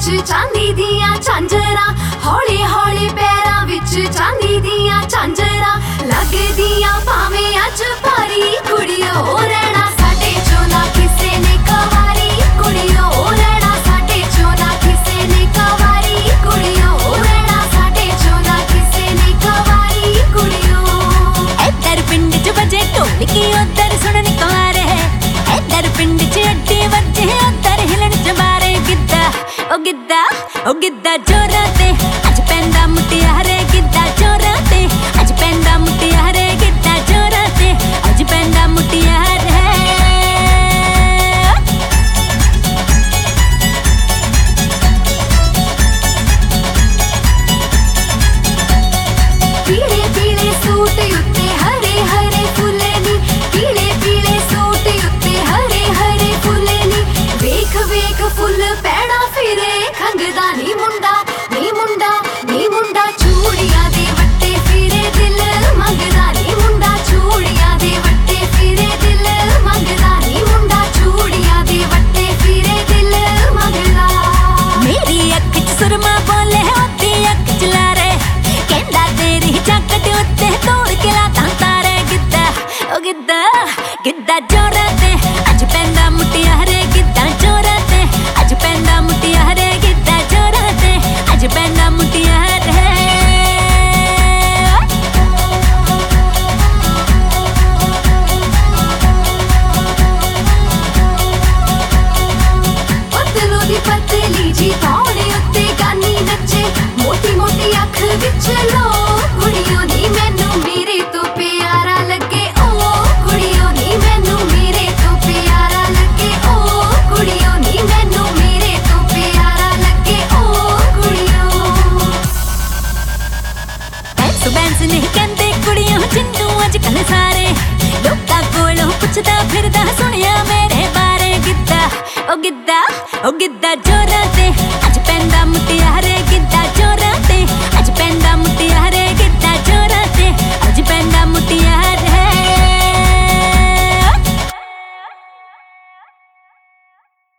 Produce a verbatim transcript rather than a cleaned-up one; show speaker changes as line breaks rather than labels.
विच चांदी दियां झांजरां, हौले हौले पैरां विच चांदी दियां झांजरां, लगदियां भावें अज भारी कुड़ियो रहना साडे चों ना किसे ने कवारी, कुड़ियो रहना साडे चों ना किसे ने कवारी, कुड़ियो रहना साडे चों ना किसे ने कवारी, कुड़ियो।
इधर पिंड च बजे ढोलकी उधर सुनन कुआरे, इधर पिंड च अड्डे बजे उधर हिलन जवारे, गिद्दा ओ गिद्दा ओ गिद्दा जोरां ते अज पैंदा मुटियारे, गिद्दा जोरां ते अज पैंदा मुटियारे, गिद्दा जोरां ते अज पैंदा मुटियारे।
पीले पीले सूट उत्ते हरे हरे फुल्ल नी, पीले पीले सूट उत्ते हरे हरे फुल्ल नी, वेख वेख फुल्ल पैड़ा फिरे खंगदा नी मुंडा, नी मुंडा नी मुंडा, चूड़ियां दे वट्टे फिरे दिल मंगदा नी मुंडा, चूड़ियां दे वट्टे फिरे दिल मंगदा नी मुंडा, चूड़ियां दे वट्टे फिरे दिल मंगदा।
मेरी अख च सुरमा बोले ओदी अख च लारे, कहंदा तेरी जैकट उत्ते तोड़ के लातां तारे, गिद्दा ओ गिद्दा गिद्दा जोरां ते अज पैंदा मुटियारे, गिद्दा जोरां ते अज पैंदा मुटियारे, गिद्दा जोरां ते अज पैंदा मुटियारे।
पतलो दी पतली जी पौड़े उत्ते गानी नचे, मोटी मोटी अख विच लो, कुड़ियों नी मैनू मेरे तो प्यारा लगे ओ, कुड़ियों नी मैनू मेरे तो प्यारा लगे ओ, कुड़ियों नी मैनू मेरे तो प्यारा लगे ओ, कुड़ियों।
बैंस बैंस नहीं कहंदे कुड़ियों जिन्नू अजकल सारे, लोकां कोलों पुछदा फिरदा सुनिया मेरे बारे, गिद्दा ओ गिद्दा ओ गिद्दा जोरां ते